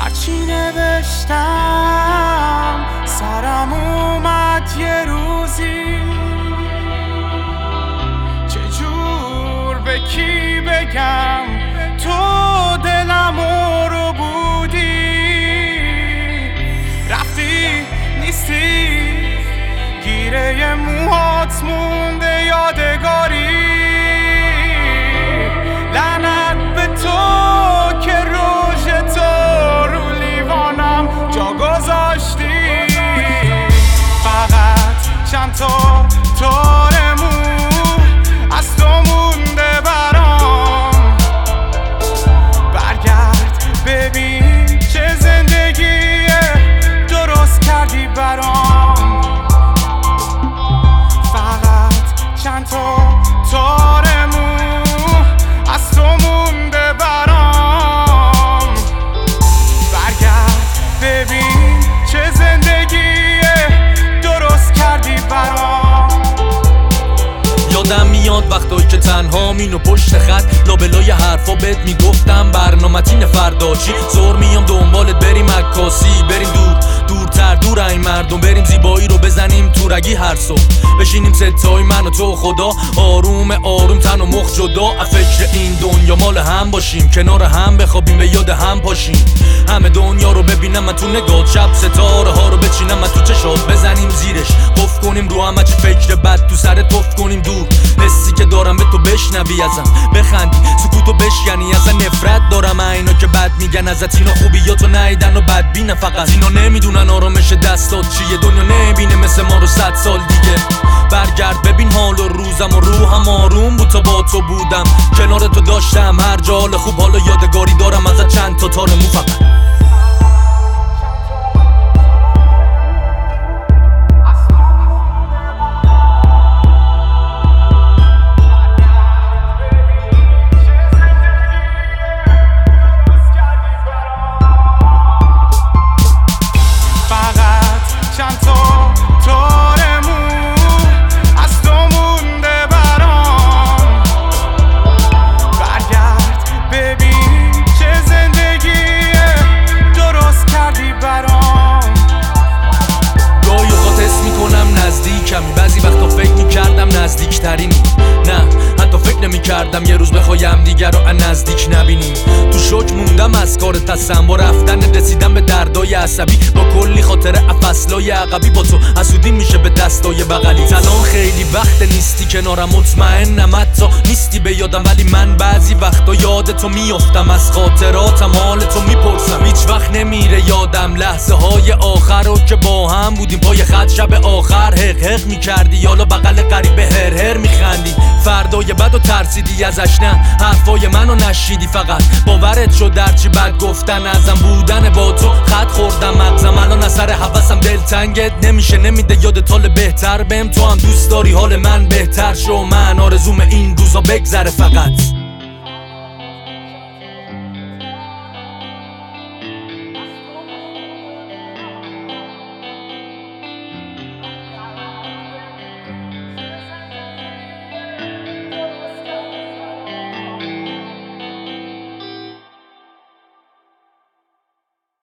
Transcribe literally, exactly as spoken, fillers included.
هرچی نوشتم سرم اومد یه روزی، چجور به کی بگم تو دلمو رو بودی، رفتی نیستی گیره موهات مونده یادگاری، لعنت به تو که روژ تو رو لیوانم جا گذاشتی، فقط چند تا تار مو از تو مونده برام، برگرد ببین چه زندگی درست کردی برام، فقط چند تا تار مو از تو مونده برام، برگرد ببین چه زندگی درست کردی برام. یادم میاد وقتایی که تنها مینو پشت خط لابلای حرفا بهت میگفتم برنامه‌تین فردا چی، زور میام دنبالت بریم عکاسی، بریم دور دورتر دور این مردم، بریم زیبایی رو بزنیم تو رگی هر صبح، بشینیم ستای من و تو خدا آروم آروم تن و مخ جدا، فکر این دنیا مال هم باشیم، کنار هم بخوابیم به یاد هم پاشیم، همه دنیا رو ببینم من تو نگات، شب ستاره ها رو بچینم من تو چشات، بزنیم زیرش قفل کنیم رو همه چی فکر بد تو سر توف کنیم دور، حسی که دارم به تو بشنوی ازم بخندی سکوتو بشکنی، ازن نفرت دارم اینا که بد میگن ازت، اینا خوبیاتو نیدن و بدبینن، فقط اینا نمیدونن آرامش دستات چیه، دنیا نمیبینه مثل ما رو صد سال دیگه، برگرد ببین حال و روزم و روحم آروم بود تا با تو بودم، کنار تو داشتم هر جا حال خوب، حالا یادگاری دارم ازت چند تا تار مو فقط. بعضی وقتا فکر میکردم نزدیکترینی، نه حتی فکر نمیکردم یه روز بخوایم دیگر رو نزدیک نبینیم، تو شوک موندم از کارت هستم، با رفتن رسیدم به دردای عصبی، با کلی خاطره افصلای عقبی، با تو حسودی میشه به دستای بغلی، تنها خیلی وقت نیستی کنارم، مطمئنم حتی نیستی به یادم، ولی من بعضی وقتا یاد تو میافتم، از خاطراتم حال تو میپرسم، هیچ وقت نمیره یادم لحظه های آخر رو که با هم بودیم، پای خط شب آخر حق حق میکردی، حالا بغل غریبه هر هر میخندی، فردای بد و ترسیدی ازش، نه حرفای منو نشیدی، فقط باورت شد درچی بد گفتن ازم، بودن با تو خط خوردم مغزم، الان از سر حواسم دلتنگت نمیشه، نمیده یادت حال بهتر بهم، تو هم دوست داری حال من بهتر شو، من آرزوم این روزا بگذره فقط.